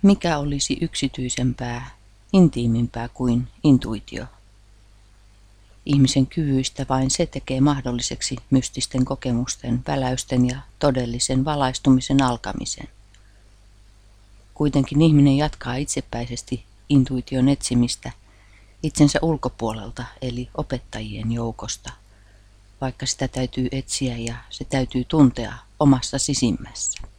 Mikä olisi yksityisempää, intiimimpää kuin intuitio? Ihmisen kyvyistä vain se tekee mahdolliseksi mystisten kokemusten, väläysten ja todellisen valaistumisen alkamisen. Kuitenkin ihminen jatkaa itsepäisesti intuition etsimistä itsensä ulkopuolelta eli opettajien joukosta, vaikka sitä täytyy etsiä ja se täytyy tuntea omassa sisimmässä.